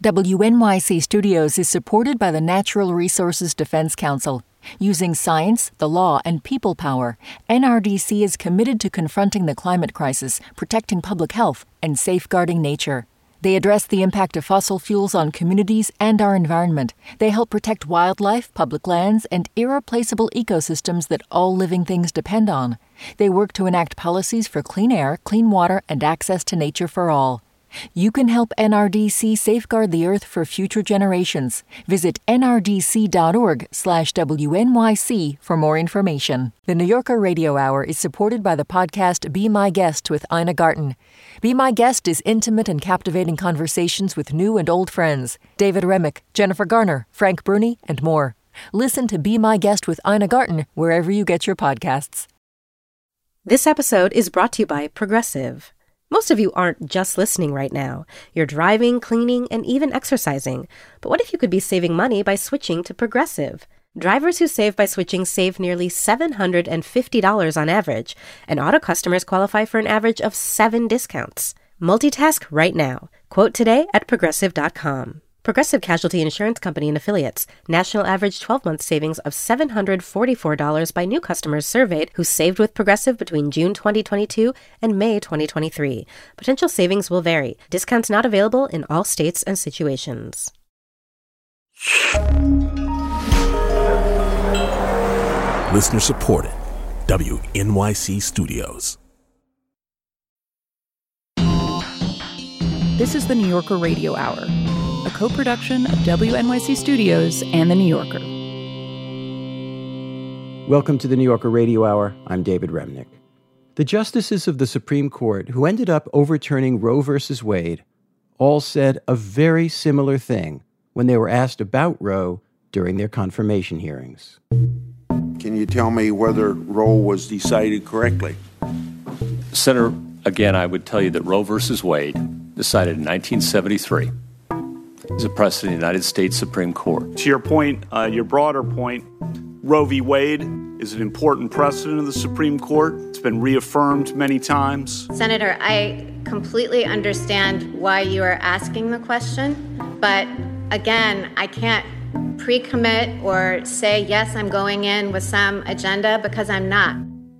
WNYC Studios is supported by the Natural Resources Defense Council. Using science, the law, and people power, NRDC is committed to confronting the climate crisis, protecting public health, and safeguarding nature. They address the impact of fossil fuels on communities and our environment. They help protect wildlife, public lands, and irreplaceable ecosystems that all living things depend on. They work to enact policies for clean air, clean water, and access to nature for all. You can help NRDC safeguard the Earth for future generations. Visit nrdc.org/WNYC for more information. The New Yorker Radio Hour is supported by the podcast Be My Guest with Ina Garten. Be My Guest is intimate and captivating conversations with new and old friends. David Remick, Jennifer Garner, Frank Bruni, and more. Listen to Be My Guest with Ina Garten wherever you get your podcasts. This episode is brought to you by Progressive. Most of you aren't just listening right now. You're driving, cleaning, and even exercising. But what if you could be saving money by switching to Progressive? Drivers who save by switching save nearly $750 on average, and auto customers qualify for an average of 7 discounts. Multitask right now. Quote today at Progressive.com. Progressive Casualty Insurance Company and Affiliates. National average 12-month savings of $744 by new customers surveyed who saved with Progressive between June 2022 and May 2023. Potential savings will vary. Discounts not available in all states and situations. Listener supported. WNYC Studios. This is the New Yorker Radio Hour, a co-production of WNYC Studios and The New Yorker. Welcome to the New Yorker Radio Hour. I'm David Remnick. The justices of the Supreme Court who ended up overturning Roe v. Wade all said a very similar thing when they were asked about Roe during their confirmation hearings. Can you tell me whether Roe was decided correctly? Senator, again, I would tell you that Roe v. Wade, decided in 1973, is a precedent in the United States Supreme Court. To your point, your broader point, Roe v. Wade is an important precedent of the Supreme Court. It's been reaffirmed many times. Senator, I completely understand why you are asking the question, but again, I can't pre-commit or say, yes, I'm going in with some agenda, because I'm not.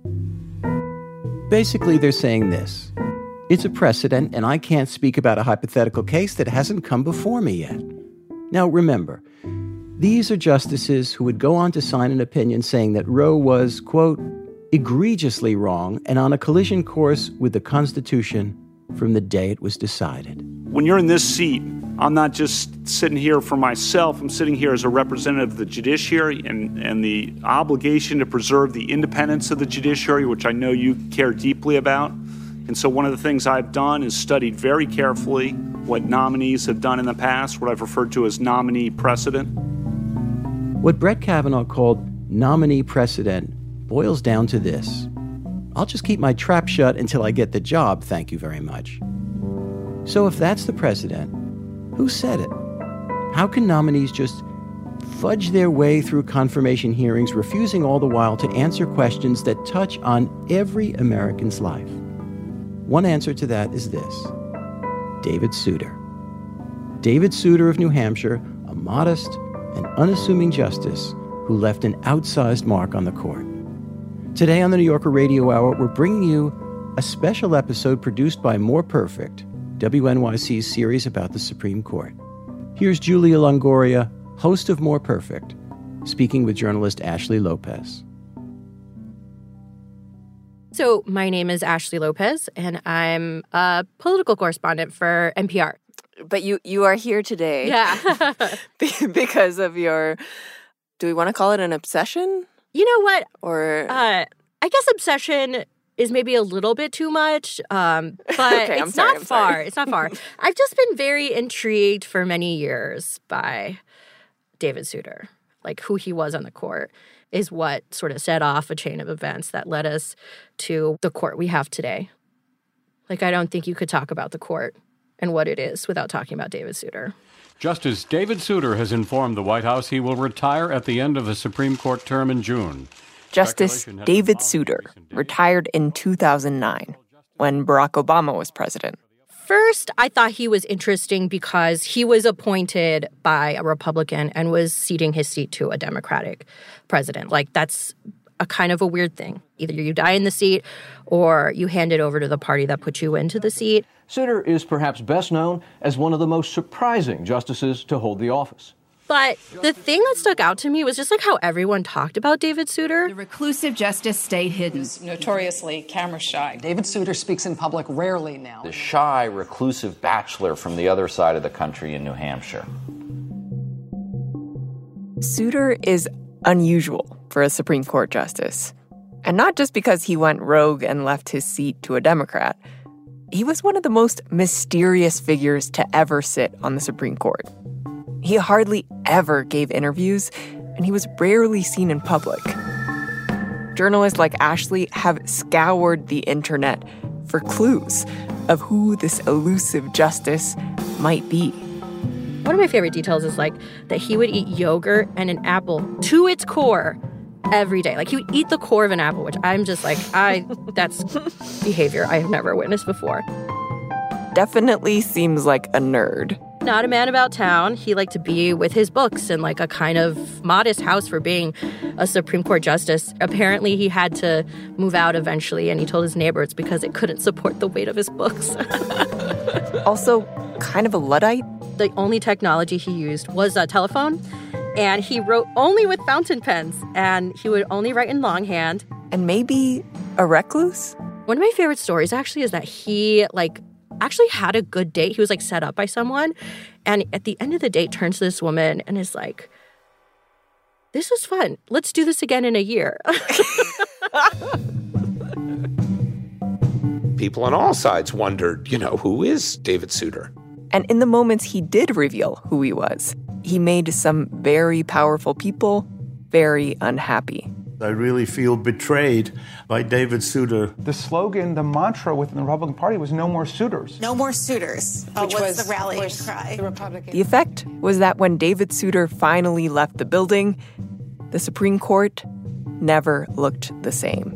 Basically, they're saying this. It's a precedent, and I can't speak about a hypothetical case that hasn't come before me yet. Now, remember, these are justices who would go on to sign an opinion saying that Roe was, quote, egregiously wrong and on a collision course with the Constitution from the day it was decided. When you're in this seat, I'm not just sitting here for myself. I'm sitting here as a representative of the judiciary and the obligation to preserve the independence of the judiciary, which I know you care deeply about. And so one of the things I've done is studied very carefully what nominees have done in the past, what I've referred to as nominee precedent. What Brett Kavanaugh called nominee precedent boils down to this. I'll just keep my trap shut until I get the job, thank you very much. So if that's the precedent, who said it? How can nominees just fudge their way through confirmation hearings, refusing all the while to answer questions that touch on every American's life? One answer to that is this: David Souter. David Souter of New Hampshire, a modest and unassuming justice who left an outsized mark on the court. Today on the New Yorker Radio Hour, we're bringing you a special episode produced by More Perfect, WNYC's series about the Supreme Court. Here's Julia Longoria, host of More Perfect, speaking with journalist Ashley Lopez. So my name is Ashley Lopez, and I'm a political correspondent for NPR. But you are here today. Yeah. because of your, do we want to call it an obsession? You know what? Or I guess obsession is maybe a little bit too much, but okay, it's not far. It's not far. I've just been very intrigued for many years by David Souter, like who he was on the court is what sort of set off a chain of events that led us to the court we have today. Like, I don't think you could talk about the court and what it is without talking about David Souter. Justice David Souter has informed the White House he will retire at the end of the Supreme Court term in June. Justice David Souter retired in 2009 when Barack Obama was president. first, I thought he was interesting because he was appointed by a Republican and was ceding his seat to a Democratic president. Like, that's a kind of a weird thing. Either you die in the seat or you hand it over to the party that put you into the seat. Souter is perhaps best known as one of the most surprising justices to hold the office. But the thing that stuck out to me was just like how everyone talked about David Souter. The reclusive justice stayed hidden. He's notoriously camera shy. David Souter speaks in public rarely now. The shy, reclusive bachelor from the other side of the country in New Hampshire. Souter is unusual for a Supreme Court justice. And not just because he went rogue and left his seat to a Democrat. He was one of the most mysterious figures to ever sit on the Supreme Court. He hardly ever gave interviews, and he was rarely seen in public. Journalists like Ashley have scoured the internet for clues of who this elusive justice might be. One of my favorite details is like that he would eat yogurt and an apple to its core every day. Like he would eat the core of an apple, which I'm just like, that's behavior I have never witnessed before. Definitely seems like a nerd. Not a man about town. He liked to be with his books in like a kind of modest house for being a Supreme Court justice. Apparently he had to move out eventually, and he told his neighbor it's because it couldn't support the weight of his books. Also, kind of a Luddite. The only technology he used was a telephone, and he wrote only with fountain pens, and he would only write in longhand. And maybe a recluse? One of my favorite stories actually is that he actually had a good date. He was set up by someone, and at the end of the date turns to this woman and is like, this was fun. Let's do this again in a year. People on all sides wondered, who is David Souter? And in the moments he did reveal who he was, he made some very powerful people very unhappy. I really feel betrayed by David Souter. The slogan, the mantra within the Republican Party was no more suitors. No more suitors, which was the rallying cry. The effect was that when David Souter finally left the building, the Supreme Court never looked the same.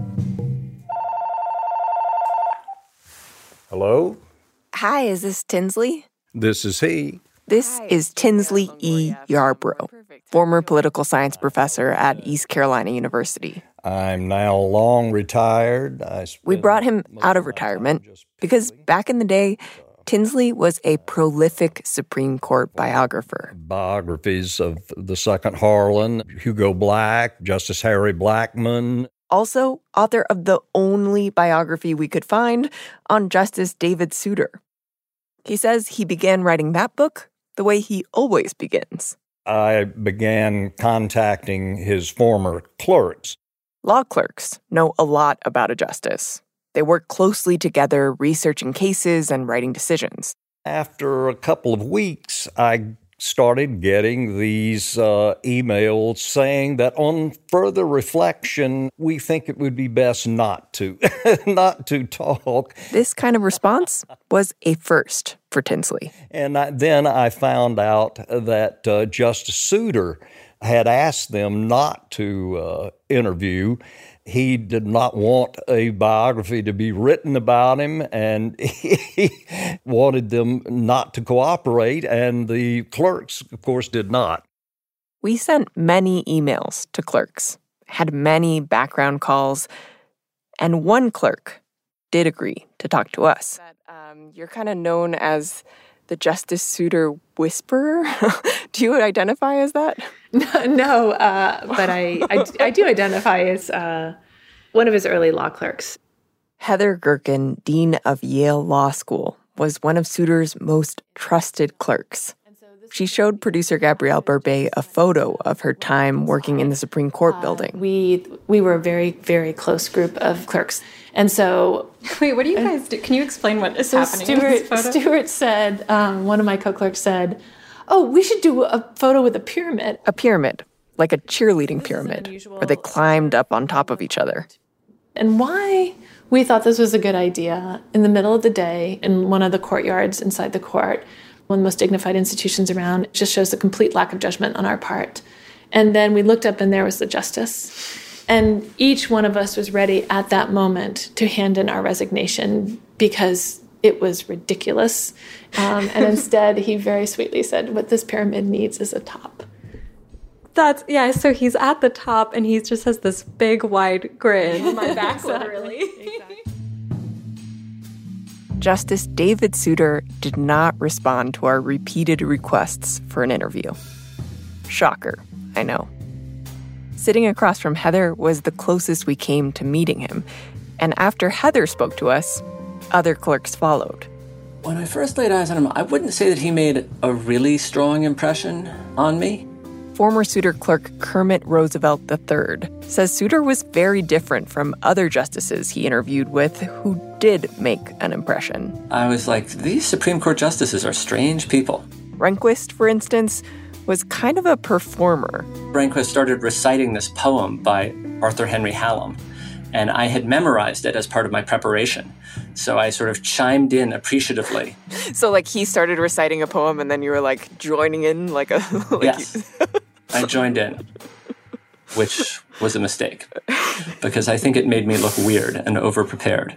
Hello? Hi, is this Tinsley? This is he. This is Tinsley E. Yarbrough, former political science professor at East Carolina University. I'm now long retired. We brought him out of retirement because back in the day, Tinsley was a prolific Supreme Court biographer. Biographies of the Second Harlan, Hugo Black, Justice Harry Blackmun. Also, author of the only biography we could find on Justice David Souter. He says he began writing that book the way he always begins. I began contacting his former clerks. Law clerks know a lot about a justice. They work closely together, researching cases and writing decisions. After a couple of weeks, I started getting these emails saying that on further reflection, we think it would be best not to talk. This kind of response was a first for Tinsley. And then I found out that Justice Souter had asked them not to interview. He did not want a biography to be written about him, and he wanted them not to cooperate, and the clerks, of course, did not. We sent many emails to clerks, had many background calls, and one clerk did agree to talk to us. You're kind of known as the Justice Souter whisperer. Do you identify as that? No, but I do identify as one of his early law clerks. Heather Gerken, dean of Yale Law School, was one of Souter's most trusted clerks. She showed producer Gabrielle Burbet a photo of her time working in the Supreme Court building. We were a very, very close group of clerks. And so... Wait, what do you guys do? Can you explain what is happening in this photo? Stuart said, one of my co-clerks said, oh, we should do a photo with a pyramid. A pyramid, like a cheerleading pyramid, where they climbed up on top of each other. And why we thought this was a good idea, in the middle of the day, in one of the courtyards inside the court, one of the most dignified institutions around, it just shows a complete lack of judgment on our part. And then we looked up and there was the justice. And each one of us was ready at that moment to hand in our resignation because it was ridiculous. And instead, he very sweetly said, what this pyramid needs is a top. So he's at the top and he just has this big wide grin on my back, literally. Justice David Souter did not respond to our repeated requests for an interview. Shocker, I know. Sitting across from Heather was the closest we came to meeting him. And after Heather spoke to us, other clerks followed. When I first laid eyes on him, I wouldn't say that he made a really strong impression on me. Former Souter clerk Kermit Roosevelt III says Souter was very different from other justices he interviewed with who did make an impression. I was like, these Supreme Court justices are strange people. Rehnquist, for instance, was kind of a performer. Rehnquist started reciting this poem by Arthur Henry Hallam, and I had memorized it as part of my preparation. So I sort of chimed in appreciatively. So like he started reciting a poem and then you were like joining in like a... Yes, I joined in, which was a mistake because I think it made me look weird and overprepared.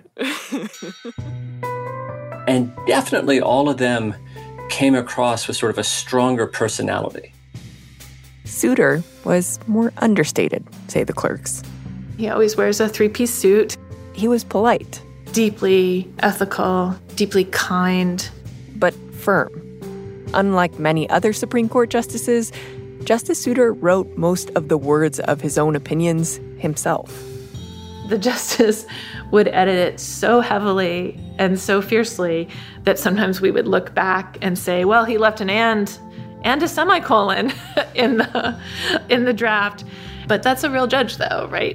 And definitely all of them came across with sort of a stronger personality. Souter was more understated, say the clerks. He always wears a three-piece suit. He was polite. Deeply ethical, deeply kind. But firm. Unlike many other Supreme Court justices, Justice Souter wrote most of the words of his own opinions himself. The justice would edit it so heavily and so fiercely that sometimes we would look back and say, well, he left an and a semicolon in the draft. But that's a real judge, though, right?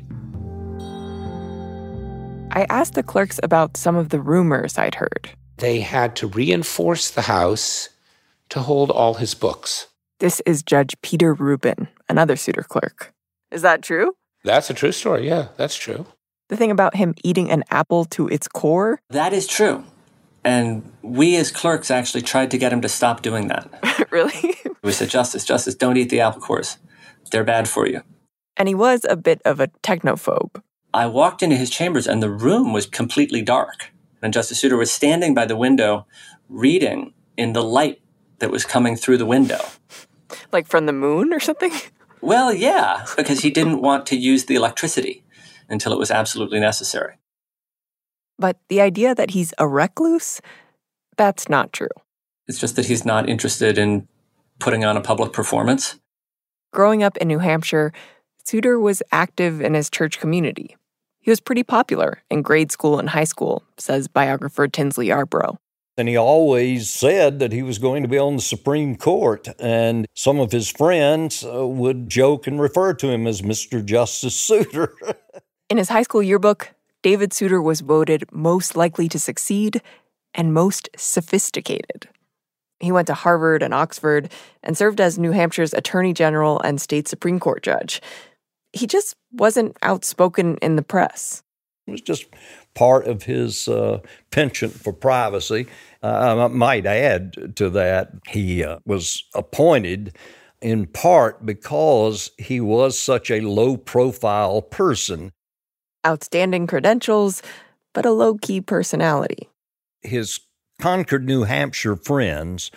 I asked the clerks about some of the rumors I'd heard. They had to reinforce the House to hold all his books. This is Judge Peter Rubin, another Souter clerk. Is that true? That's a true story, yeah, that's true. The thing about him eating an apple to its core? That is true. And we as clerks actually tried to get him to stop doing that. Really? We said, Justice, don't eat the apple cores. They're bad for you. And he was a bit of a technophobe. I walked into his chambers and the room was completely dark. And Justice Souter was standing by the window reading in the light that was coming through the window. Like from the moon or something? Well, yeah, because he didn't want to use the electricity until it was absolutely necessary. But the idea that he's a recluse, that's not true. It's just that he's not interested in putting on a public performance. Growing up in New Hampshire, Souter was active in his church community. He was pretty popular in grade school and high school, says biographer Tinsley Yarbrough. And he always said that he was going to be on the Supreme Court, and some of his friends would joke and refer to him as Mr. Justice Souter. In his high school yearbook, David Souter was voted most likely to succeed and most sophisticated. He went to Harvard and Oxford and served as New Hampshire's Attorney General and state Supreme Court judge. He just wasn't outspoken in the press. It was just part of his penchant for privacy. I might add to that, he was appointed in part because he was such a low-profile person. Outstanding credentials, but a low-key personality. His Concord, New Hampshire friends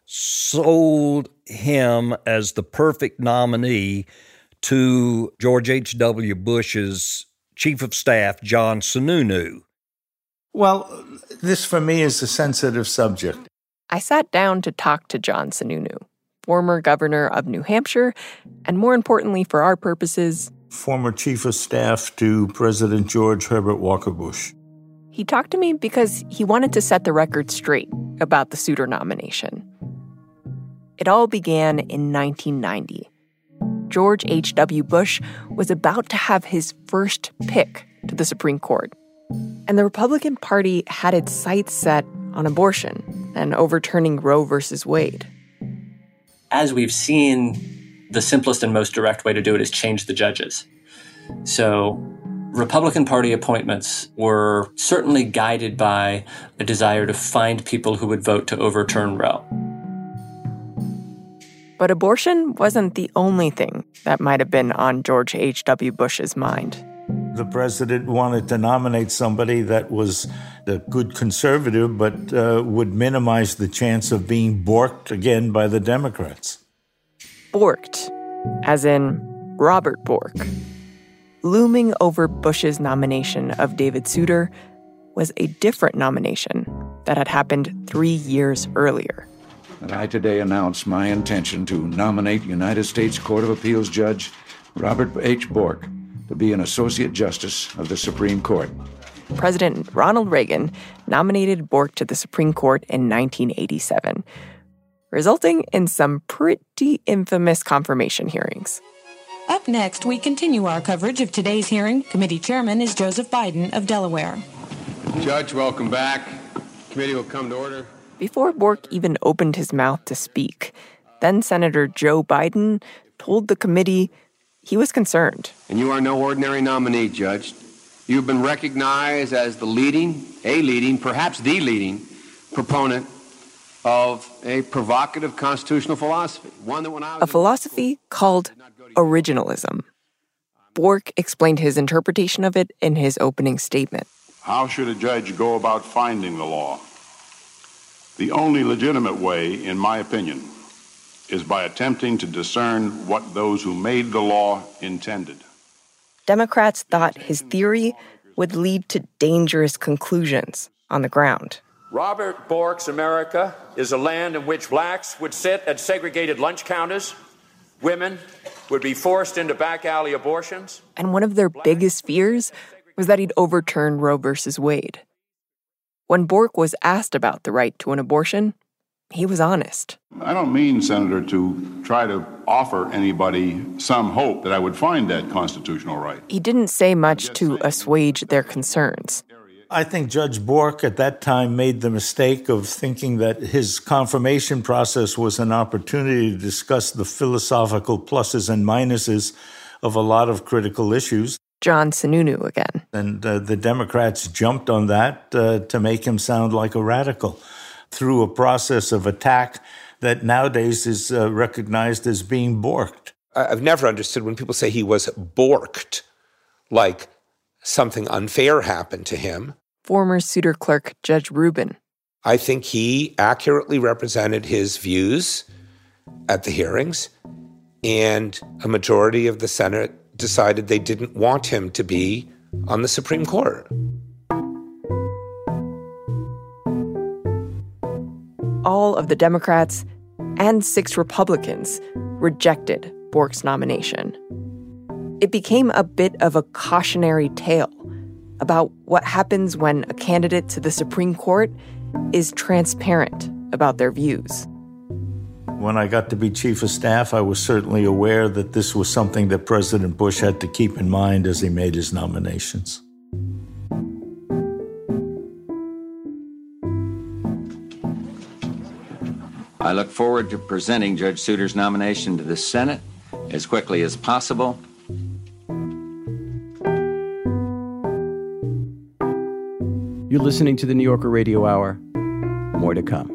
sold him as the perfect nominee to George H.W. Bush's Chief of Staff, John Sununu. Well, this for me is a sensitive subject. I sat down to talk to John Sununu, former governor of New Hampshire, and more importantly for our purposes, former Chief of Staff to President George Herbert Walker Bush. He talked to me because he wanted to set the record straight about the Souter nomination. It all began in 1990. George H.W. Bush was about to have his first pick to the Supreme Court. And the Republican Party had its sights set on abortion and overturning Roe versus Wade. As we've seen, the simplest and most direct way to do it is change the judges. So Republican Party appointments were certainly guided by a desire to find people who would vote to overturn Roe. But abortion wasn't the only thing that might have been on George H.W. Bush's mind. the president wanted to nominate somebody that was a good conservative, but would minimize the chance of being borked again by the Democrats. Borked, as in Robert Bork. Looming over Bush's nomination of David Souter was a different nomination that had happened 3 years earlier. And I today announce my intention to nominate United States Court of Appeals Judge Robert H. Bork to be an Associate Justice of the Supreme Court. President Ronald Reagan nominated Bork to the Supreme Court in 1987, resulting in some pretty infamous confirmation hearings. Up next, we continue our coverage of today's hearing. Committee chairman is Joseph Biden of Delaware. Judge, welcome back. Committee will come to order. Before Bork even opened his mouth to speak, then Senator Joe Biden told the committee he was concerned. And you are no ordinary nominee, Judge. You've been recognized as perhaps the leading proponent of a provocative constitutional philosophy. A philosophy called originalism. Bork explained his interpretation of it in his opening statement. How should a judge go about finding the law? The only legitimate way, in my opinion, is by attempting to discern what those who made the law intended. Democrats thought his theory would lead to dangerous conclusions on the ground. Robert Bork's America is a land in which blacks would sit at segregated lunch counters, women would be forced into back alley abortions. And one of their biggest fears was that he'd overturn Roe versus Wade. When Bork was asked about the right to an abortion, he was honest. I don't mean, Senator, to try to offer anybody some hope that I would find that constitutional right. He didn't say much to assuage their concerns. I think Judge Bork at that time made the mistake of thinking that his confirmation process was an opportunity to discuss the philosophical pluses and minuses of a lot of critical issues. John Sununu again. And the Democrats jumped on that to make him sound like a radical through a process of attack that nowadays is recognized as being borked. I've never understood when people say he was borked, like something unfair happened to him. Former Souter clerk Judge Rubin. I think he accurately represented his views at the hearings, and a majority of the Senate decided they didn't want him to be on the Supreme Court. All of the Democrats and 6 Republicans rejected Bork's nomination. It became a bit of a cautionary tale about what happens when a candidate to the Supreme Court is transparent about their views. When I got to be chief of staff, I was certainly aware that this was something that President Bush had to keep in mind as he made his nominations. I look forward to presenting Judge Souter's nomination to the Senate as quickly as possible. You're listening to the New Yorker Radio Hour. More to come.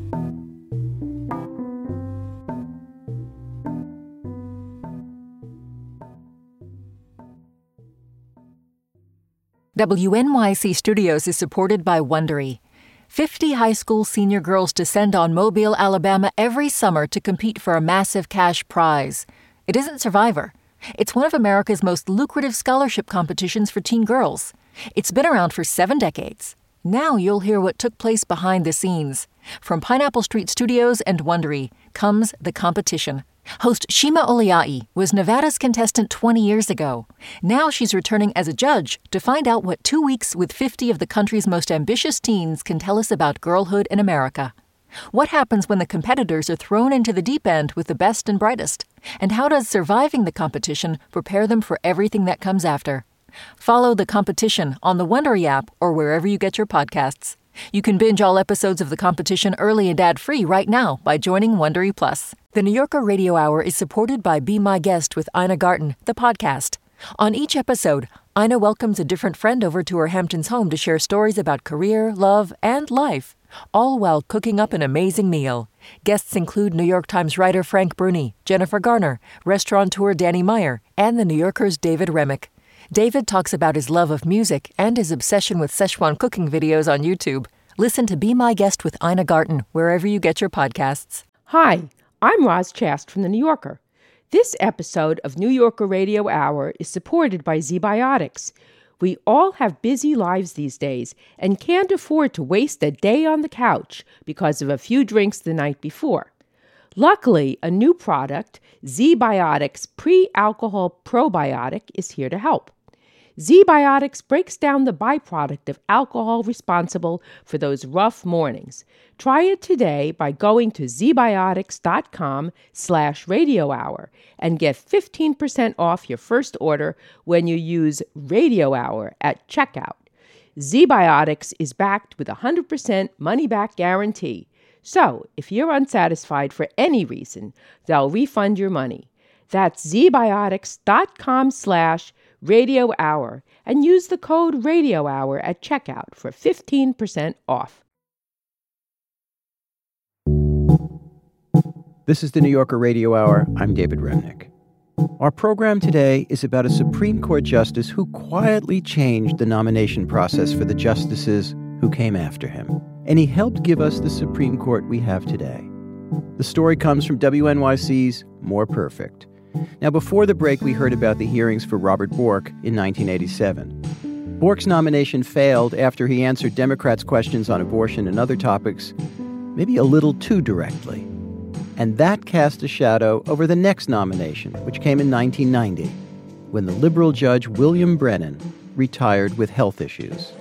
WNYC Studios is supported by Wondery. 50 high school senior girls descend on Mobile, Alabama every summer to compete for a massive cash prize. It isn't Survivor. It's one of America's most lucrative scholarship competitions for teen girls. It's been around for 7 decades. Now you'll hear what took place behind the scenes. From Pineapple Street Studios and Wondery comes The Competition. Host Shima Oliai was Nevada's contestant 20 years ago. Now she's returning as a judge to find out what 2 weeks with 50 of the country's most ambitious teens can tell us about girlhood in America. What happens when the competitors are thrown into the deep end with the best and brightest? And how does surviving the competition prepare them for everything that comes after? Follow The Competition on the Wondery app or wherever you get your podcasts. You can binge all episodes of The Competition early and ad-free right now by joining Wondery Plus. The New Yorker Radio Hour is supported by Be My Guest with Ina Garten, the podcast. On each episode, Ina welcomes a different friend over to her Hamptons home to share stories about career, love, and life, all while cooking up an amazing meal. Guests include New York Times writer Frank Bruni, Jennifer Garner, restaurateur Danny Meyer, and The New Yorker's David Remick. David talks about his love of music and his obsession with Szechuan cooking videos on YouTube. Listen to Be My Guest with Ina Garten wherever you get your podcasts. Hi, I'm Roz Chast from The New Yorker. This episode of New Yorker Radio Hour is supported by ZBiotics. We all have busy lives these days and can't afford to waste a day on the couch because of a few drinks the night before. Luckily, a new product, ZBiotics Pre-Alcohol Probiotic, is here to help. ZBiotics breaks down the byproduct of alcohol responsible for those rough mornings. Try it today by going to zbiotics.com/radio hour and get 15% off your first order when you use Radio Hour at checkout. ZBiotics is backed with a 100% money-back guarantee. So, if you're unsatisfied for any reason, they'll refund your money. That's zbiotics.com/Radio Hour and use the code Radio Hour at checkout for 15% off. This is the New Yorker Radio Hour. I'm David Remnick. Our program today is about a Supreme Court justice who quietly changed the nomination process for the justices who came after him. And he helped give us the Supreme Court we have today. The story comes from WNYC's More Perfect. Now, before the break, we heard about the hearings for Robert Bork in 1987. Bork's nomination failed after he answered Democrats' questions on abortion and other topics, maybe a little too directly. And that cast a shadow over the next nomination, which came in 1990, when the liberal judge William Brennan retired with health issues.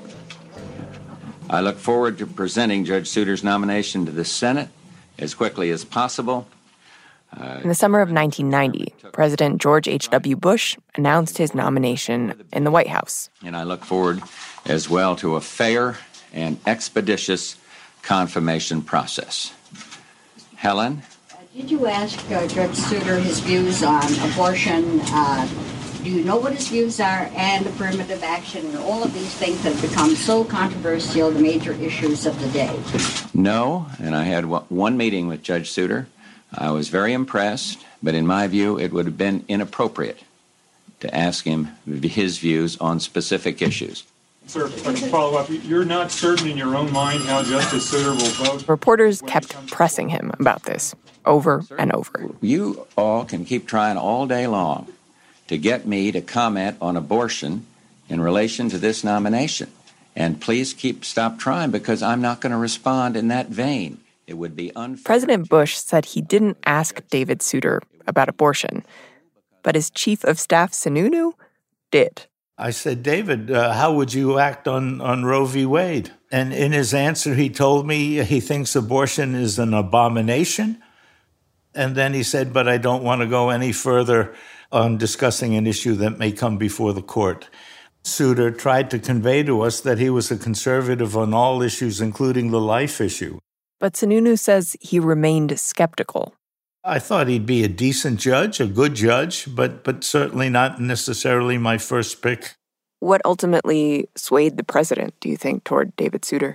I look forward to presenting Judge Souter's nomination to the Senate as quickly as possible. In the summer of 1990, President George H.W. Bush announced his nomination in the White House. And I look forward as well to a fair and expeditious confirmation process. Helen? Did you ask Judge Souter his views on abortion? Do you know what his views are? And affirmative action and all of these things that have become so controversial, the major issues of the day? No, and I had one meeting with Judge Souter. I was very impressed, but in my view, it would have been inappropriate to ask him his views on specific issues. Sir, if I can follow up, you're not certain in your own mind how Justice Souter will vote? Reporters kept pressing him about this over and over. You all can keep trying all day long to get me to comment on abortion in relation to this nomination. And please stop trying, because I'm not going to respond in that vein. It would be unfair. President Bush said he didn't ask David Souter about abortion, but his chief of staff, Sununu, did. I said, David, how would you act on Roe v. Wade? And in his answer, he told me he thinks abortion is an abomination. And then he said, but I don't want to go any further on discussing an issue that may come before the court. Souter tried to convey to us that he was a conservative on all issues, including the life issue. But Sununu says he remained skeptical. I thought he'd be a decent judge, a good judge, but certainly not necessarily my first pick. What ultimately swayed the president, do you think, toward David Souter?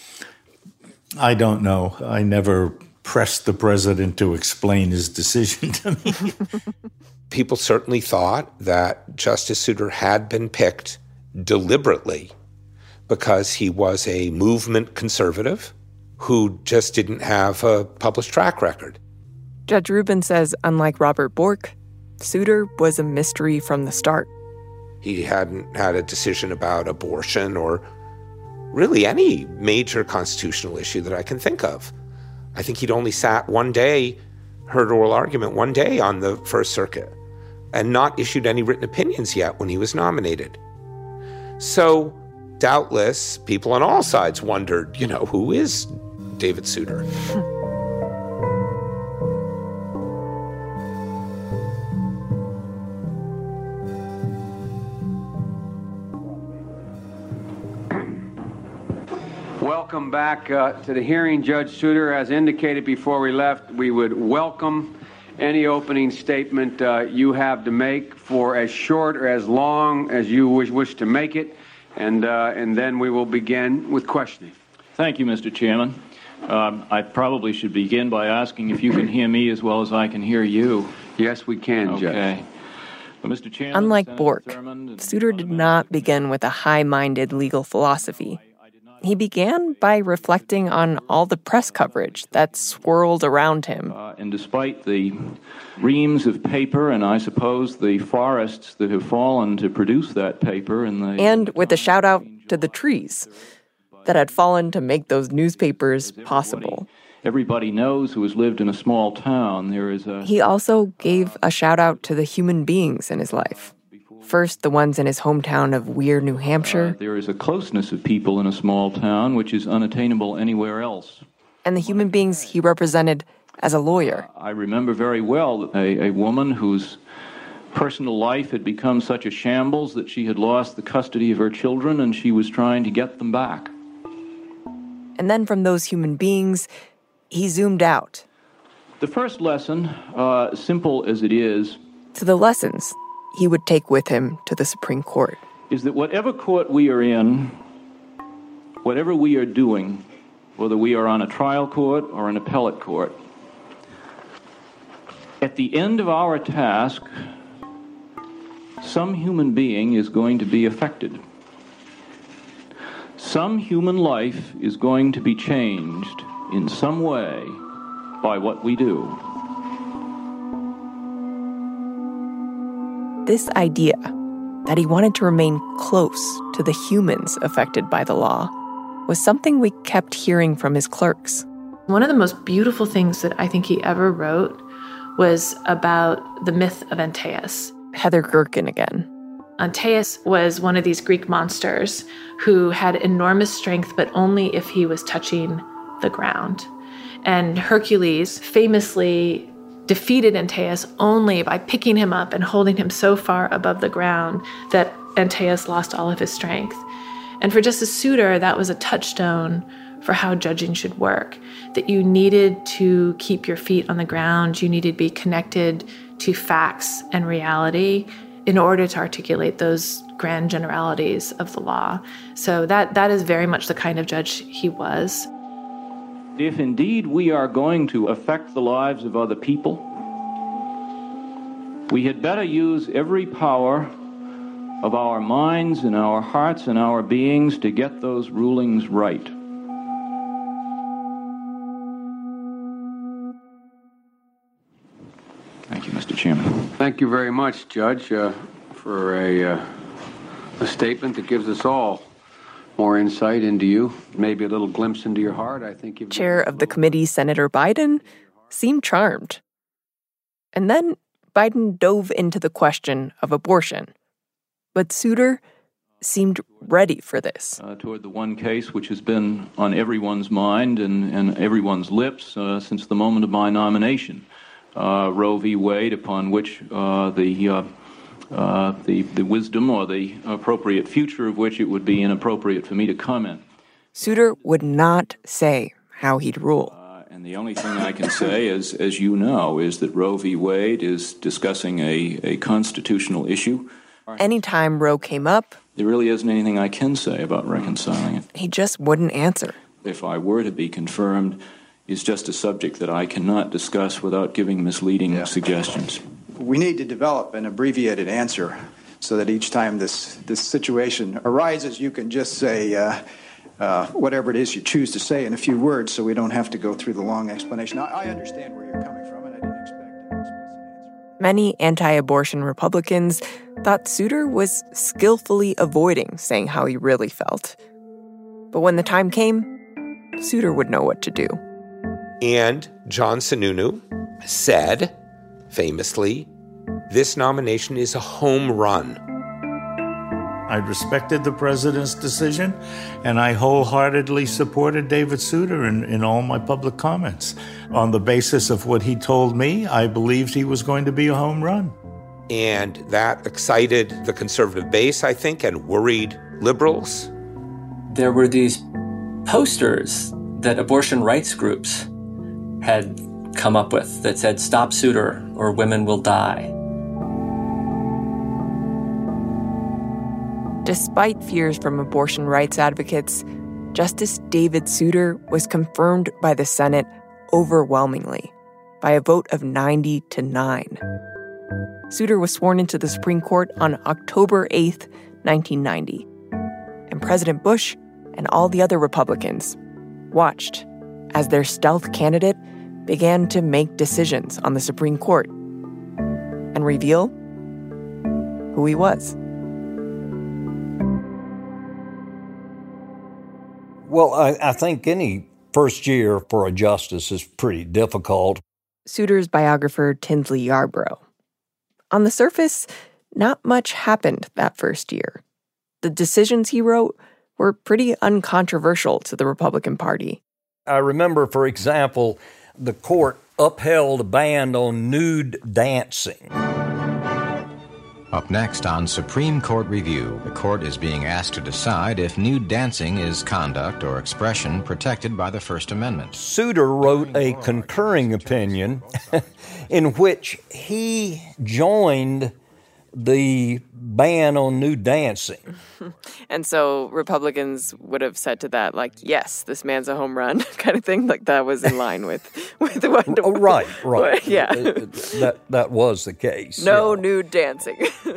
I don't know. I never pressed the president to explain his decision to me. People certainly thought that Justice Souter had been picked deliberately because he was a movement conservative who just didn't have a published track record. Judge Rubin says, unlike Robert Bork, Souter was a mystery from the start. He hadn't had a decision about abortion or really any major constitutional issue that I can think of. I think he'd only sat one day, heard oral argument one day on the First Circuit, and not issued any written opinions yet when he was nominated. So, doubtless, people on all sides wondered, who is David Souter? Welcome back to the hearing, Judge Souter. As indicated before we left, we would welcome any opening statement you have to make, for as short or as long as you wish to make it, and then we will begin with questioning. Thank you, Mr. Chairman. I probably should begin by asking if you can hear me as well as I can hear you. Yes, we can, Judge. Okay. Unlike Bork, Souter did not begin with a high-minded legal philosophy. He began by reflecting on all the press coverage that swirled around him. And despite the reams of paper and I suppose the forests that have fallen to produce that paper, and with a shout-out to the trees that had fallen to make those newspapers possible. Everybody knows who has lived in a small town. He also gave a shout-out to the human beings in his life. First, the ones in his hometown of Weir, New Hampshire. There is a closeness of people in a small town which is unattainable anywhere else. And the human beings he represented as a lawyer. I remember very well a woman whose personal life had become such a shambles that she had lost the custody of her children and she was trying to get them back. And then from those human beings, he zoomed out. The first lesson, simple as it is, to the lessons he would take with him to the Supreme Court, is that whatever court we are in, whatever we are doing, whether we are on a trial court or an appellate court, at the end of our task, some human being is going to be affected. Some human life is going to be changed in some way by what we do. This idea that he wanted to remain close to the humans affected by the law was something we kept hearing from his clerks. One of the most beautiful things that I think he ever wrote was about the myth of Antaeus. Heather Gerken again. Antaeus was one of these Greek monsters who had enormous strength, but only if he was touching the ground. And Hercules famously defeated Antaeus only by picking him up and holding him so far above the ground that Antaeus lost all of his strength. And for Justice Souter, that was a touchstone for how judging should work, that you needed to keep your feet on the ground, you needed to be connected to facts and reality in order to articulate those grand generalities of the law. So that is very much the kind of judge he was. If indeed we are going to affect the lives of other people, we had better use every power of our minds and our hearts and our beings to get those rulings right. Thank you, Mr. Chairman. Thank you very much, Judge, for a statement that gives us all more insight into you, maybe a little glimpse into your heart. I think Chair of the committee, Senator Biden, seemed charmed. And then Biden dove into the question of abortion. But Souter seemed ready for this. Toward the one case which has been on everyone's mind and everyone's lips since the moment of my nomination, Roe v. Wade, upon which the wisdom or the appropriate future of which it would be inappropriate for me to comment. Souter would not say how he'd rule. And the only thing I can say, as you know, is that Roe v. Wade is discussing a constitutional issue. Anytime Roe came up, there really isn't anything I can say about reconciling it. He just wouldn't answer. If I were to be confirmed, it's just a subject that I cannot discuss without giving misleading suggestions. We need to develop an abbreviated answer so that each time this situation arises, you can just say whatever it is you choose to say in a few words so we don't have to go through the long explanation. I understand where you're coming from, and I didn't expect it. Many anti-abortion Republicans thought Souter was skillfully avoiding saying how he really felt. But when the time came, Souter would know what to do. And John Sununu said, famously, this nomination is a home run. I respected the president's decision, and I wholeheartedly supported David Souter in all my public comments. On the basis of what he told me, I believed he was going to be a home run. And that excited the conservative base, I think, and worried liberals. There were these posters that abortion rights groups had come up with that said, "Stop Souter or women will die." Despite fears from abortion rights advocates, Justice David Souter was confirmed by the Senate overwhelmingly, by a vote of 90-9. Souter was sworn into the Supreme Court on October 8th, 1990. And President Bush and all the other Republicans watched as their stealth candidate began to make decisions on the Supreme Court and reveal who he was. Well, I think any first year for a justice is pretty difficult. Souter's biographer, Tinsley Yarbrough. On the surface, not much happened that first year. The decisions he wrote were pretty uncontroversial to the Republican Party. I remember, for example, the court upheld a ban on nude dancing. Up next on Supreme Court Review, the court is being asked to decide if nude dancing is conduct or expression protected by the First Amendment. Souter wrote a concurring opinion in which he joined the ban on nude dancing. And so Republicans would have said to that, like, yes, this man's a home run kind of thing. Like that was in line with what. Right. Yeah. That was the case. No nude dancing.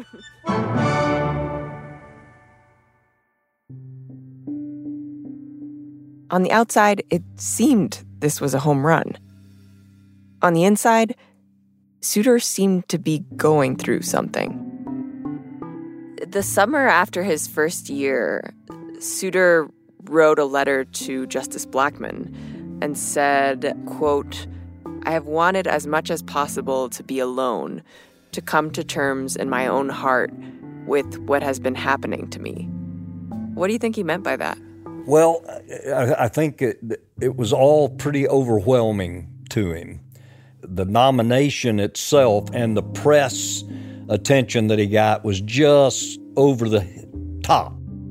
On the outside, it seemed this was a home run. On the inside, Souter seemed to be going through something. The summer after his first year, Souter wrote a letter to Justice Blackmun and said, quote, "I have wanted as much as possible to be alone, to come to terms in my own heart with what has been happening to me." What do you think he meant by that? Well, I think it was all pretty overwhelming to him. The nomination itself and the press attention that he got was just over the top.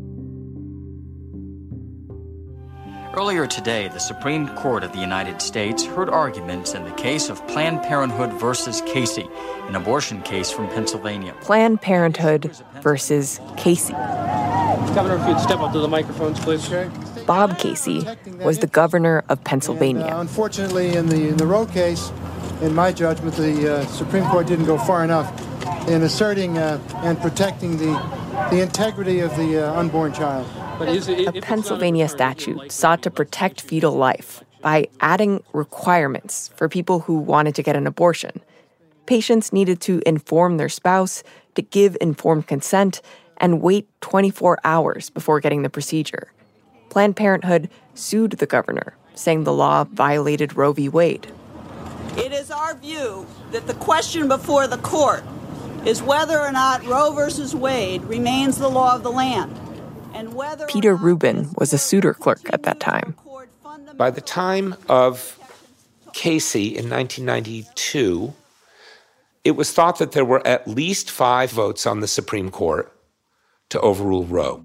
Earlier today, the Supreme Court of the United States heard arguments in the case of Planned Parenthood versus Casey, an abortion case from Pennsylvania. Planned Parenthood versus Casey. Governor, if you'd step up to the microphones, please. Okay. Bob Casey was the governor of Pennsylvania. And, unfortunately, in the Roe case, in my judgment, the Supreme Court didn't go far enough in asserting and protecting the integrity of the unborn child. A Pennsylvania statute sought to protect fetal life by adding requirements for people who wanted to get an abortion. Patients needed to inform their spouse, to give informed consent, and wait 24 hours before getting the procedure. Planned Parenthood sued the governor, saying the law violated Roe v. Wade. It is our view that the question before the court is whether or not Roe versus Wade remains the law of the land. And whether Peter Rubin was a Souter clerk at that time. By the time of Casey in 1992, it was thought that there were at least 5 votes on the Supreme Court to overrule Roe.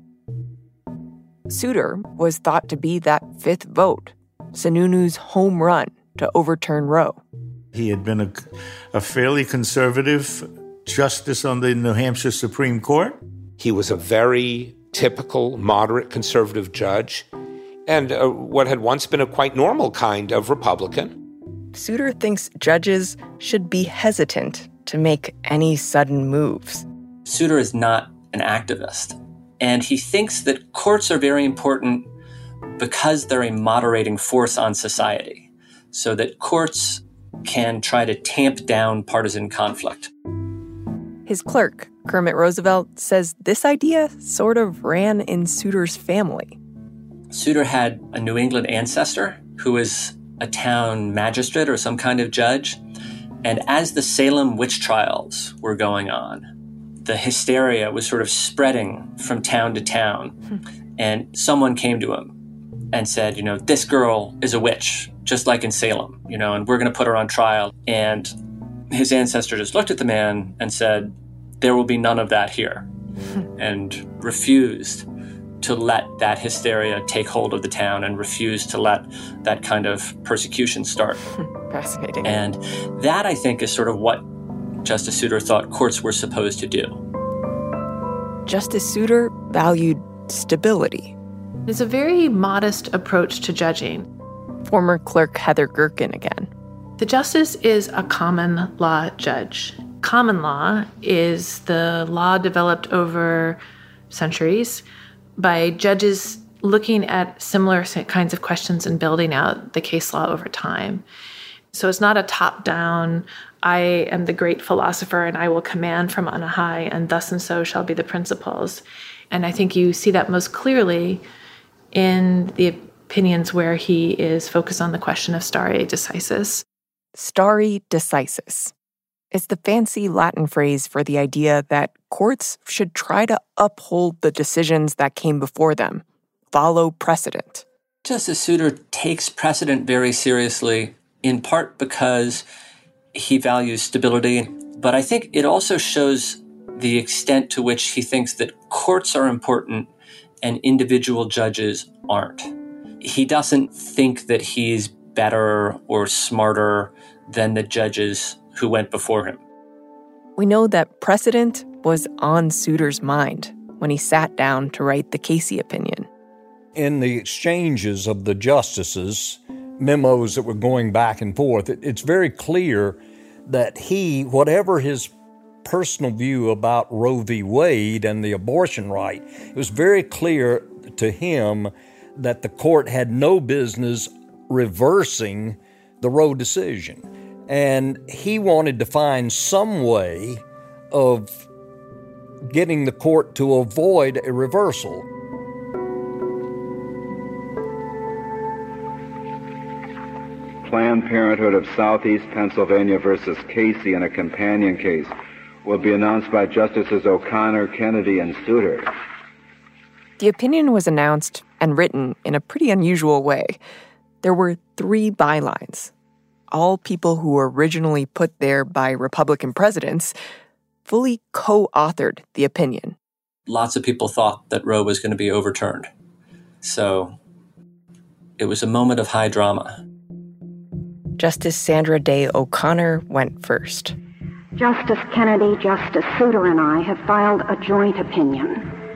Souter was thought to be that 5th vote, Sununu's home run to overturn Roe. He had been a fairly conservative justice on the New Hampshire Supreme Court. He was a very typical moderate conservative judge and what had once been a quite normal kind of Republican. Souter thinks judges should be hesitant to make any sudden moves. Souter is not an activist, and he thinks that courts are very important because they're a moderating force on society, so that courts can try to tamp down partisan conflict. His clerk, Kermit Roosevelt, says this idea sort of ran in Souter's family. Souter had a New England ancestor who was a town magistrate or some kind of judge. And as the Salem witch trials were going on, the hysteria was sort of spreading from town to town. And someone came to him and said, this girl is a witch, just like in Salem, and we're going to put her on trial. And his ancestor just looked at the man and said, there will be none of that here, and refused to let that hysteria take hold of the town and refused to let that kind of persecution start. Fascinating. And that, I think, is sort of what Justice Souter thought courts were supposed to do. Justice Souter valued stability. It's a very modest approach to judging. Former clerk Heather Gerken again. The justice is a common law judge. Common law is the law developed over centuries by judges looking at similar kinds of questions and building out the case law over time. So it's not a top-down, I am the great philosopher and I will command from on high, and thus and so shall be the principles. And I think you see that most clearly in the opinions where he is focused on the question of stare decisis. Stare decisis. It's the fancy Latin phrase for the idea that courts should try to uphold the decisions that came before them, follow precedent. Justice Souter takes precedent very seriously, in part because he values stability, but I think it also shows the extent to which he thinks that courts are important and individual judges aren't. He doesn't think that he's better or smarter than the judges who went before him. We know that precedent was on Souter's mind when he sat down to write the Casey opinion. In the exchanges of the justices, memos that were going back and forth, it's very clear that he, whatever his personal view about Roe v. Wade and the abortion right, it was very clear to him that the court had no business reversing the Roe decision. And he wanted to find some way of getting the court to avoid a reversal. Planned Parenthood of Southeast Pennsylvania versus Casey in a companion case will be announced by Justices O'Connor, Kennedy, and Souter. The opinion was announced and written in a pretty unusual way. There were 3 bylines. All people who were originally put there by Republican presidents fully co-authored the opinion. Lots of people thought that Roe was going to be overturned. So it was a moment of high drama. Justice Sandra Day O'Connor went first. Justice Kennedy, Justice Souter, and I have filed a joint opinion.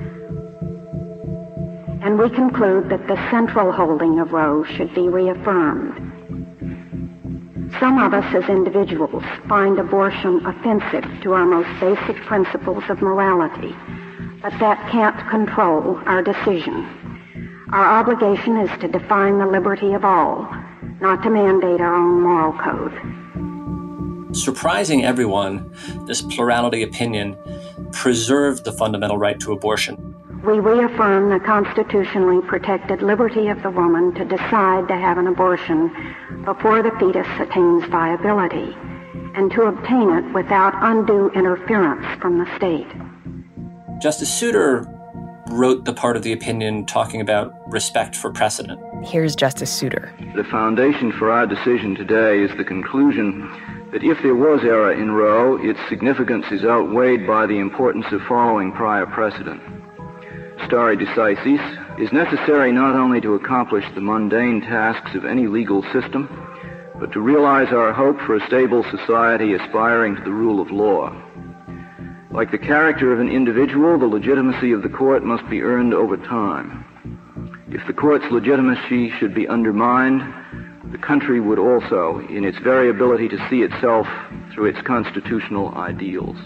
And we conclude that the central holding of Roe should be reaffirmed. Some of us as individuals find abortion offensive to our most basic principles of morality, but that can't control our decision. Our obligation is to define the liberty of all, not to mandate our own moral code. Surprising everyone, this plurality opinion preserved the fundamental right to abortion. We reaffirm the constitutionally protected liberty of the woman to decide to have an abortion before the fetus attains viability, and to obtain it without undue interference from the state. Justice Souter wrote the part of the opinion talking about respect for precedent. Here's Justice Souter. The foundation for our decision today is the conclusion that if there was error in Roe, its significance is outweighed by the importance of following prior precedent. Stare decisis is necessary not only to accomplish the mundane tasks of any legal system, but to realize our hope for a stable society aspiring to the rule of law. Like the character of an individual, the legitimacy of the court must be earned over time. If the court's legitimacy should be undermined, the country would also, in its very ability to see itself through its constitutional ideals.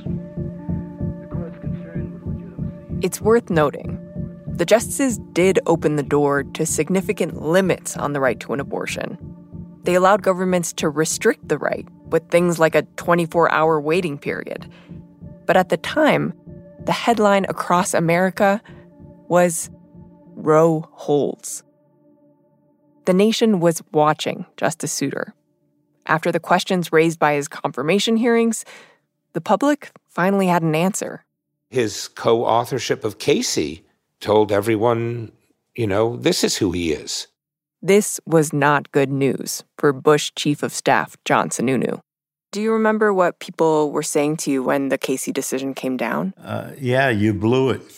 It's worth noting, the justices did open the door to significant limits on the right to an abortion. They allowed governments to restrict the right with things like a 24-hour waiting period. But at the time, the headline across America was Roe holds. The nation was watching Justice Souter. After the questions raised by his confirmation hearings, the public finally had an answer. His co-authorship of Casey told everyone, this is who he is. This was not good news for Bush Chief of Staff John Sununu. Do you remember what people were saying to you when the Casey decision came down? Yeah, you blew it.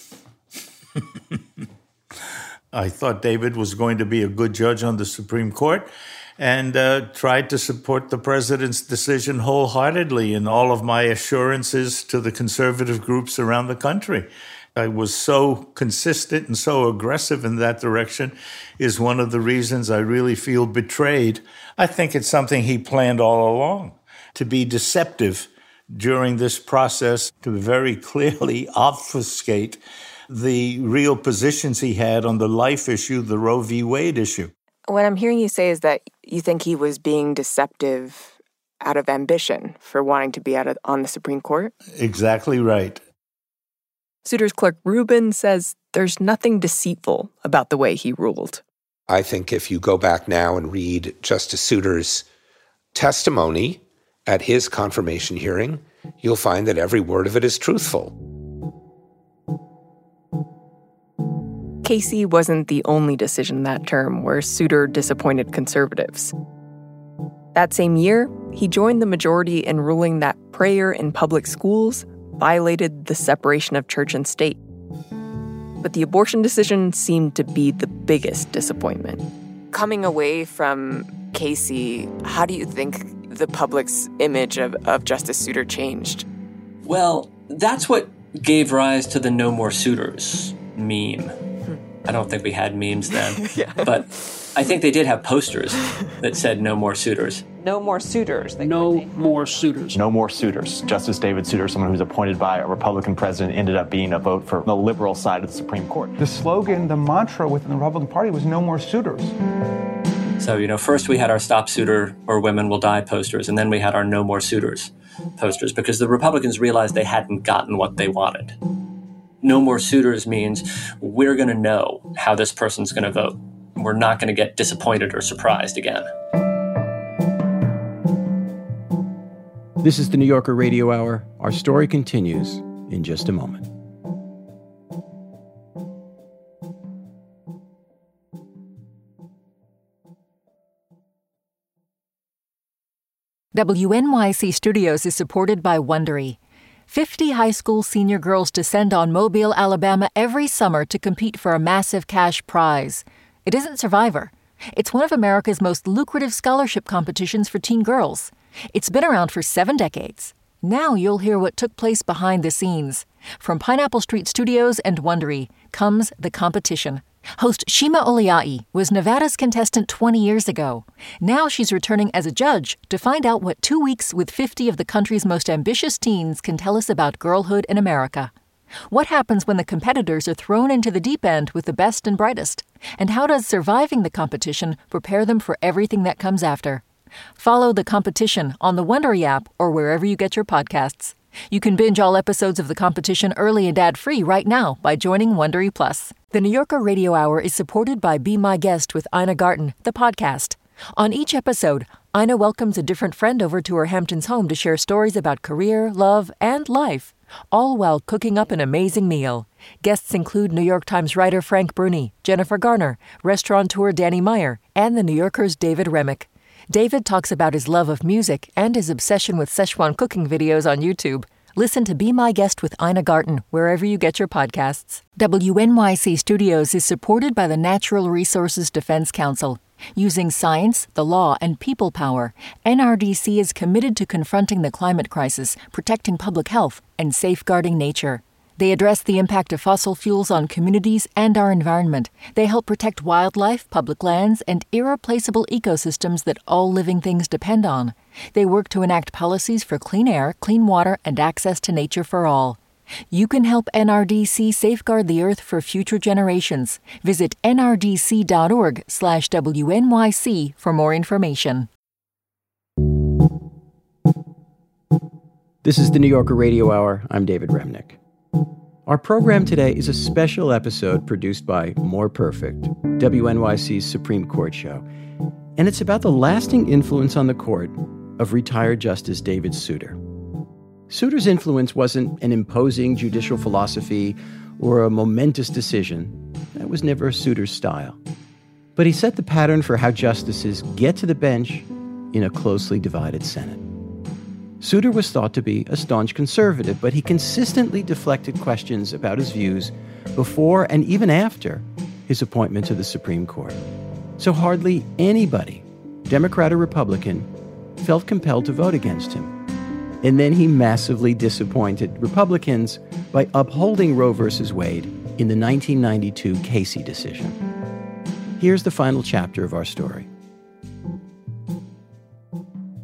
I thought David was going to be a good judge on the Supreme Court and tried to support the president's decision wholeheartedly in all of my assurances to the conservative groups around the country. I was so consistent and so aggressive in that direction is one of the reasons I really feel betrayed. I think it's something he planned all along, to be deceptive during this process to very clearly obfuscate the real positions he had on the life issue, the Roe v. Wade issue. What I'm hearing you say is that you think he was being deceptive out of ambition for wanting to be on the Supreme Court? Exactly right. Souter's clerk Rubin says there's nothing deceitful about the way he ruled. I think if you go back now and read Justice Souter's testimony at his confirmation hearing, you'll find that every word of it is truthful. Casey wasn't the only decision that term where Souter disappointed conservatives. That same year, he joined the majority in ruling that prayer in public schools violated the separation of church and state. But the abortion decision seemed to be the biggest disappointment. Coming away from Casey, how do you think the public's image of Justice Souter changed? Well, that's what gave rise to the No More Souters meme. I don't think we had memes then, but I think they did have posters that said no more suitors. No more suitors. No more suitors. No more suitors. Justice David Souter, someone who was appointed by a Republican president, ended up being a vote for the liberal side of the Supreme Court. The slogan, the mantra within the Republican Party was no more suitors. So, first we had our Stop Souter or Women Will Die posters, and then we had our No More Suitors posters, because the Republicans realized they hadn't gotten what they wanted. No more suitors means we're going to know how this person's going to vote. We're not going to get disappointed or surprised again. This is the New Yorker Radio Hour. Our story continues in just a moment. WNYC Studios is supported by Wondery. 50 high school senior girls descend on Mobile, Alabama every summer to compete for a massive cash prize. It isn't Survivor. It's one of America's most lucrative scholarship competitions for teen girls. It's been around for 7 decades. Now you'll hear what took place behind the scenes. From Pineapple Street Studios and Wondery comes The Competition. Host Shima Oliai was Nevada's contestant 20 years ago. Now she's returning as a judge to find out what 2 weeks with 50 of the country's most ambitious teens can tell us about girlhood in America. What happens when the competitors are thrown into the deep end with the best and brightest? And how does surviving the competition prepare them for everything that comes after? Follow The Competition on the Wondery app or wherever you get your podcasts. You can binge all episodes of The Competition early and ad-free right now by joining Wondery Plus. The New Yorker Radio Hour is supported by Be My Guest with Ina Garten, the podcast. On each episode, Ina welcomes a different friend over to her Hamptons home to share stories about career, love, and life, all while cooking up an amazing meal. Guests include New York Times writer Frank Bruni, Jennifer Garner, restaurateur Danny Meyer, and The New Yorker's David Remick. David talks about his love of music and his obsession with Szechuan cooking videos on YouTube. Listen to Be My Guest with Ina Garten wherever you get your podcasts. WNYC Studios is supported by the Natural Resources Defense Council. Using science, the law, and people power, NRDC is committed to confronting the climate crisis, protecting public health, and safeguarding nature. They address the impact of fossil fuels on communities and our environment. They help protect wildlife, public lands, and irreplaceable ecosystems that all living things depend on. They work to enact policies for clean air, clean water, and access to nature for all. You can help NRDC safeguard the earth for future generations. Visit nrdc.org/WNYC for more information. This is the New Yorker Radio Hour. I'm David Remnick. Our program today is a special episode produced by More Perfect, WNYC's Supreme Court show. And it's about the lasting influence on the court of retired Justice David Souter. Souter's influence wasn't an imposing judicial philosophy or a momentous decision. That was never Souter's style. But he set the pattern for how justices get to the bench in a closely divided Senate. Souter was thought to be a staunch conservative, but he consistently deflected questions about his views before and even after his appointment to the Supreme Court. So hardly anybody, Democrat or Republican, felt compelled to vote against him. And then he massively disappointed Republicans by upholding Roe v. Wade in the 1992 Casey decision. Here's the final chapter of our story.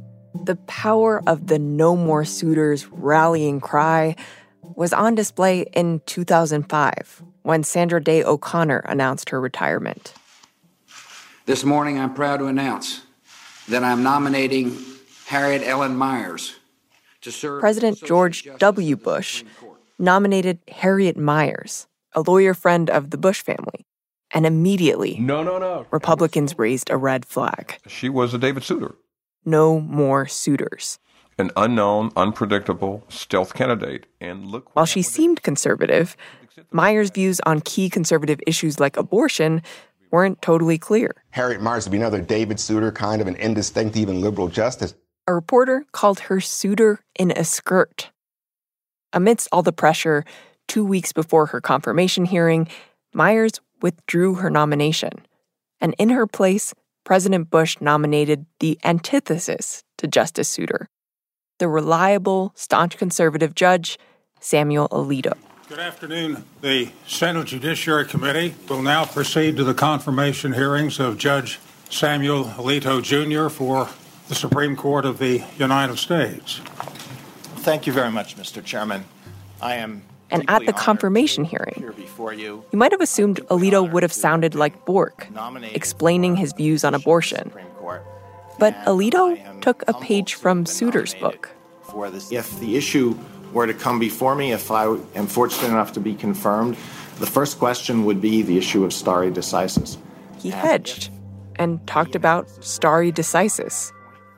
The power of the No More Suitors rallying cry was on display in 2005 when Sandra Day O'Connor announced her retirement. This morning, I'm proud to announce that I'm nominating Harriet Ellen Miers to serve. President George W. Bush nominated Harriet Miers, a lawyer friend of the Bush family. And immediately, Republicans raised a red flag. She was a David Souter. No more suitors. An unknown, unpredictable, stealth candidate. And look. While she seemed conservative, Miers' views on key conservative issues like abortion weren't totally clear. Harriet Miers would be another David Souter, kind of an indistinct, even liberal justice. A reporter called her Souter in a skirt. Amidst all the pressure, 2 weeks before her confirmation hearing, Miers withdrew her nomination. And in her place, President Bush nominated the antithesis to Justice Souter, the reliable, staunch conservative judge, Samuel Alito. Good afternoon. The Senate Judiciary Committee will now proceed to the confirmation hearings of Judge Samuel Alito, Jr. for the Supreme Court of the United States. Thank you very much, Mr. Chairman. And at the confirmation hearing, you might have assumed Alito would have sounded like Bork, explaining his views on abortion. But Alito took a page from Souter's book. If the issue were to come before me, if I am fortunate enough to be confirmed, the first question would be the issue of stare decisis. He hedged and talked about stare decisis.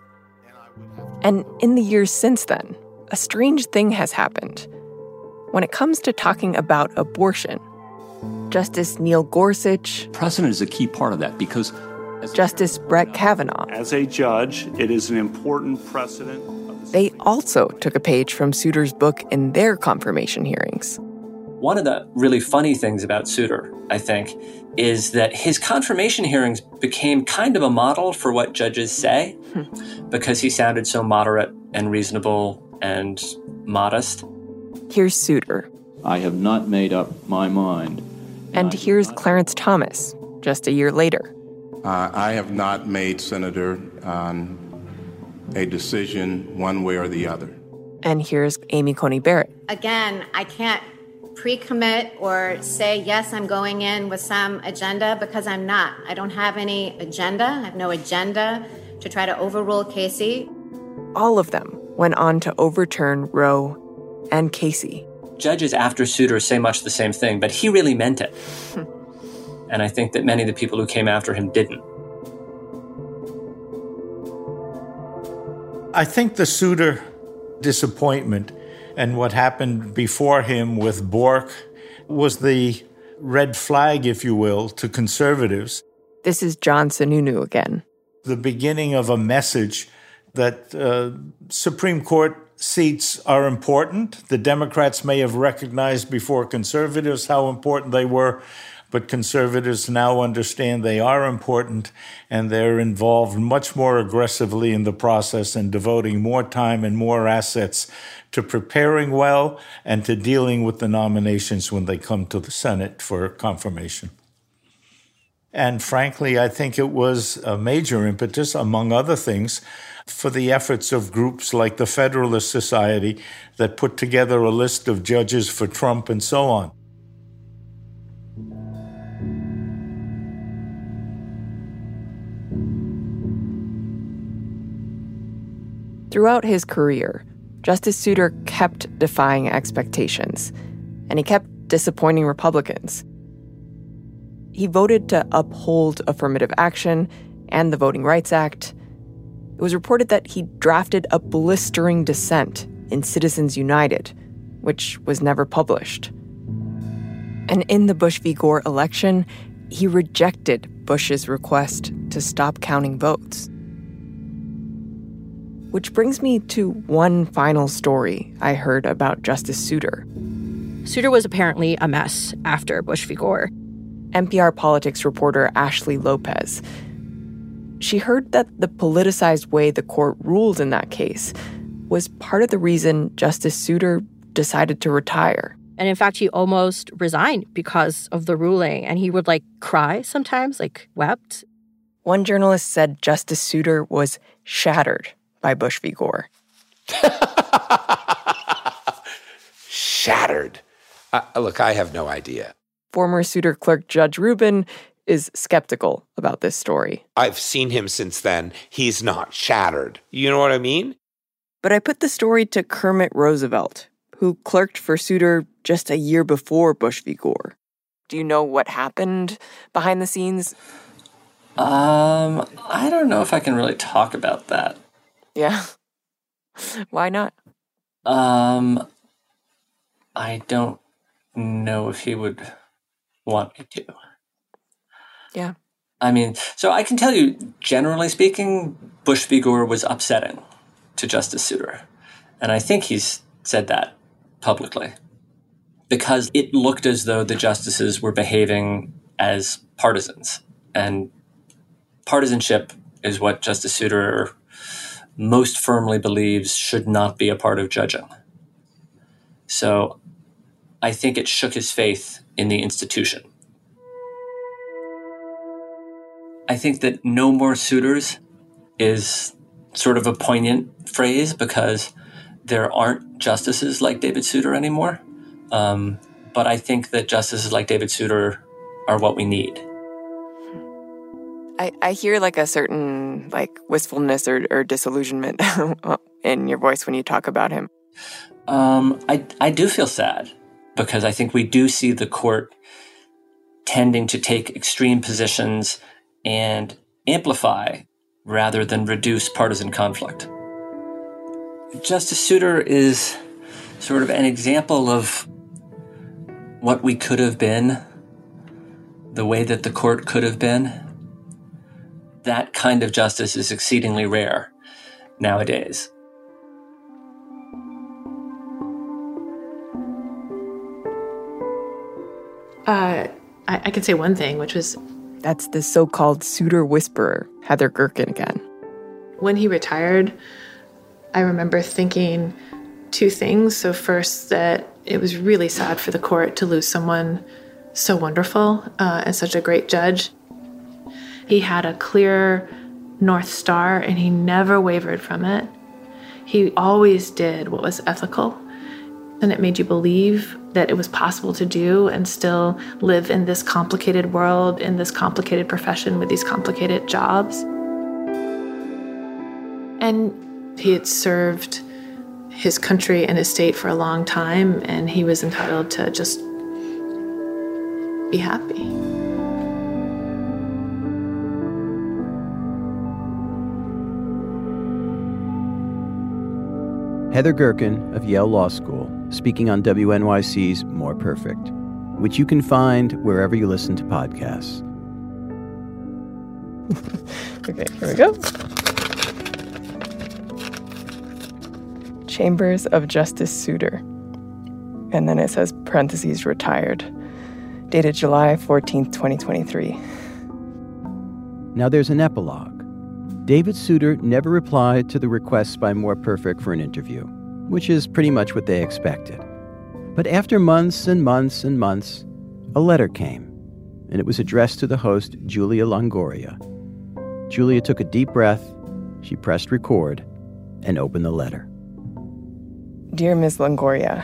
And in the years since then, a strange thing has happened. When it comes to talking about abortion, Justice Neil Gorsuch... Precedent is a key part of that because... Justice Brett Kavanaugh... As a judge, it is an important precedent. They also took a page from Souter's book in their confirmation hearings. One of the really funny things about Souter, I think, is that his confirmation hearings became kind of a model for what judges say because he sounded so moderate and reasonable and modest. Here's Souter. I have not made up my mind. And here's Clarence Thomas, just a year later. I have not made, Senator, a decision one way or the other. And here's Amy Coney Barrett. Again, I can't pre-commit or say, yes, I'm going in with some agenda because I'm not. I don't have any agenda. I have no agenda to try to overrule Casey. All of them went on to overturn Roe and Casey. Judges after Souter say much the same thing, but he really meant it. And I think that many of the people who came after him didn't. I think the Souter disappointment and what happened before him with Bork was the red flag, if you will, to conservatives. This is John Sununu again. The beginning of a message that Supreme Court seats are important. The Democrats may have recognized before conservatives how important they were, but conservatives now understand they are important, and they're involved much more aggressively in the process and devoting more time and more assets to preparing well and to dealing with the nominations when they come to the Senate for confirmation. And frankly, I think it was a major impetus, among other things, for the efforts of groups like the Federalist Society that put together a list of judges for Trump and so on. Throughout his career, Justice Souter kept defying expectations, and he kept disappointing Republicans. He voted to uphold affirmative action and the Voting Rights Act. It was reported that he drafted a blistering dissent in Citizens United, which was never published. And in the Bush v. Gore election, he rejected Bush's request to stop counting votes. Which brings me to one final story I heard about Justice Souter. Souter was apparently a mess after Bush v. Gore. NPR politics reporter Ashley Lopez. She heard that the politicized way the court ruled in that case was part of the reason Justice Souter decided to retire. And in fact, he almost resigned because of the ruling. And he would, cry sometimes, wept. One journalist said Justice Souter was shattered by Bush v. Gore. Shattered. Look, I have no idea. Former Souter clerk Judge Rubin is skeptical about this story. I've seen him since then. He's not shattered. You know what I mean? But I put the story to Kermit Roosevelt, who clerked for Souter just a year before Bush v. Gore. Do you know what happened behind the scenes? I don't know if I can really talk about that. Yeah? Why not? I don't know if he would want me to. Yeah. I mean, so I can tell you, generally speaking, Bush v. Gore was upsetting to Justice Souter. And I think he's said that publicly. Because it looked as though the justices were behaving as partisans. And partisanship is what Justice Souter most firmly believes should not be a part of judging. So I think it shook his faith in the institution. I think that no more suitors is sort of a poignant phrase because there aren't justices like David Souter anymore. But I think that justices like David Souter are what we need. I hear like a certain like wistfulness or disillusionment in your voice when you talk about him. I do feel sad because I think we do see the court tending to take extreme positions and amplify rather than reduce partisan conflict. Justice Souter is sort of an example of what we could have been, the way that the court could have been. That kind of justice is exceedingly rare nowadays. I could say one thing, which was... That's the so-called Souter whisperer, Heather Gerken again. When he retired, I remember thinking two things. So first, that it was really sad for the court to lose someone so wonderful and such a great judge. He had a clear North Star, and he never wavered from it. He always did what was ethical, and it made you believe that it was possible to do and still live in this complicated world, in this complicated profession with these complicated jobs. And he had served his country and his state for a long time, and he was entitled to just be happy. Heather Gerken of Yale Law School, speaking on WNYC's More Perfect, which you can find wherever you listen to podcasts. Okay, here we go. Chambers of Justice Souter. And then it says, parentheses, retired. Dated July 14th, 2023. Now there's an epilogue. David Souter never replied to the requests by More Perfect for an interview, which is pretty much what they expected. But after months and months and months, a letter came, and it was addressed to the host, Julia Longoria. Julia took a deep breath, she pressed record, and opened the letter. Dear Ms. Longoria,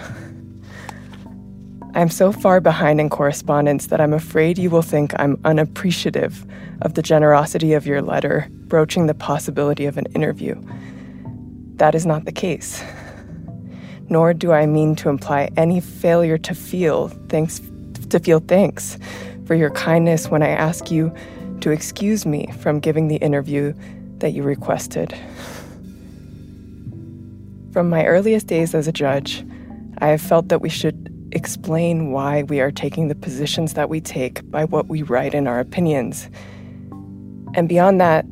I'm so far behind in correspondence that I'm afraid you will think I'm unappreciative of the generosity of your letter broaching the possibility of an interview. That is not the case. Nor do I mean to imply any failure to feel thanks for your kindness when I ask you to excuse me from giving the interview that you requested. From my earliest days as a judge, I have felt that we should explain why we are taking the positions that we take by what we write in our opinions. And beyond that,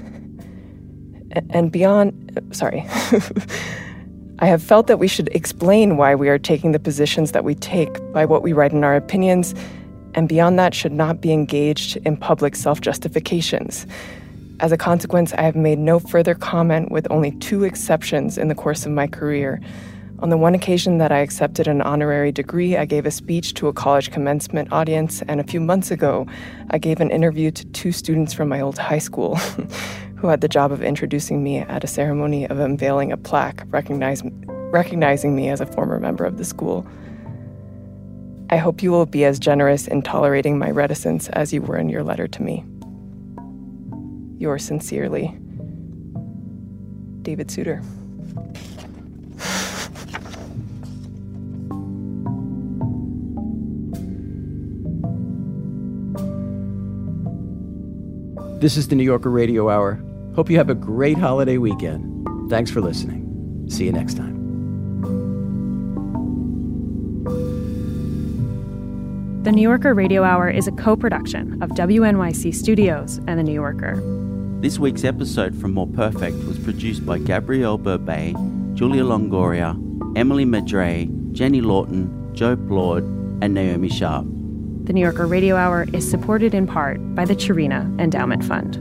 I have felt that we should explain why we are taking the positions that we take by what we write in our opinions, and beyond that should not be engaged in public self-justifications. As a consequence, I have made no further comment with only 2 exceptions in the course of my career. On the one occasion that I accepted an honorary degree, I gave a speech to a college commencement audience, and a few months ago, I gave an interview to 2 students from my old high school who had the job of introducing me at a ceremony of unveiling a plaque recognizing me as a former member of the school. I hope you will be as generous in tolerating my reticence as you were in your letter to me. Yours sincerely, David Souter. This is the New Yorker Radio Hour. Hope you have a great holiday weekend. Thanks for listening. See you next time. The New Yorker Radio Hour is a co-production of WNYC Studios and The New Yorker. This week's episode from More Perfect was produced by Gabrielle Burbet, Julia Longoria, Emily Madre, Jenny Lawton, Joe Blord, and Naomi Sharp. The New Yorker Radio Hour is supported in part by the Chirina Endowment Fund.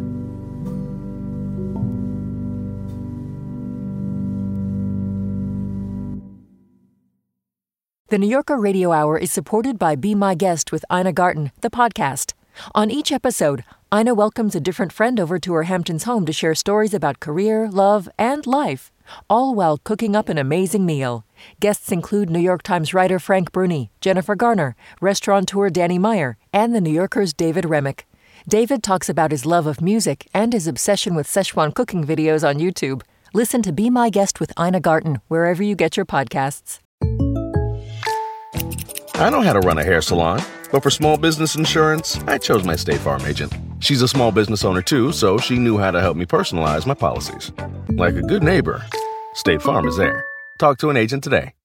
The New Yorker Radio Hour is supported by Be My Guest with Ina Garten, the podcast. On each episode, Ina welcomes a different friend over to her Hamptons home to share stories about career, love, and life, all while cooking up an amazing meal. Guests include New York Times writer Frank Bruni, Jennifer Garner, restaurateur Danny Meyer, and The New Yorker's David Remick. David talks about his love of music and his obsession with Szechuan cooking videos on YouTube. Listen to Be My Guest with Ina Garten wherever you get your podcasts. I know how to run a hair salon, but for small business insurance, I chose my State Farm agent. She's a small business owner too, so she knew how to help me personalize my policies. Like a good neighbor, State Farm is there. Talk to an agent today.